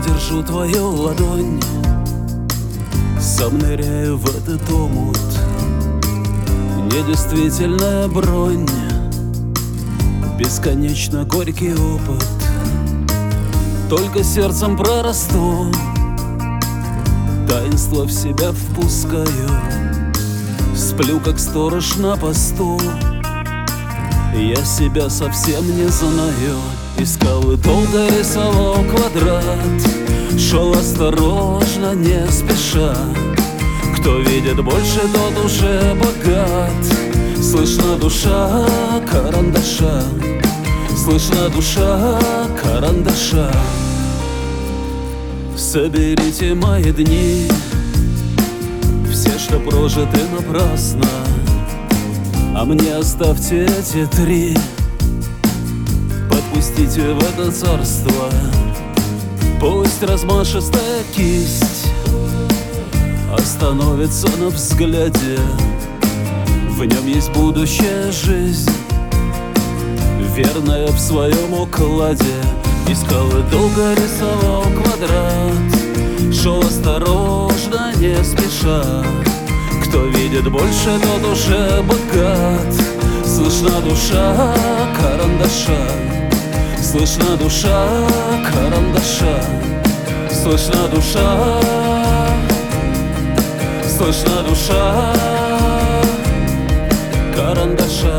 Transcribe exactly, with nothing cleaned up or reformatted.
держу твою ладонь, сам ныряю в этот омут. Недействительная бронь, бесконечно горький опыт. Только сердцем прорасту, таинство в себя впускаю. Сплю, как сторож на посту, я себя совсем не знаю. Искал и долго рисовал квадрат, шел осторожно, не спеша. Кто видит больше, тот уже богат. Слышна душа карандаша, слышна душа карандаша. Соберите мои дни, все, что прожиты напрасно, а мне оставьте эти три. Подпустите в это царство, пусть размашистая кисть остановится на взгляде. В нем есть будущая жизнь, верная в своем укладе. Искал и долго рисовал квадрат, шел осторожно, не спеша. Кто видит больше, тот уже богат. Слышна душа карандаша, слышна душа карандаша, слышна душа, слышна душа карандаша.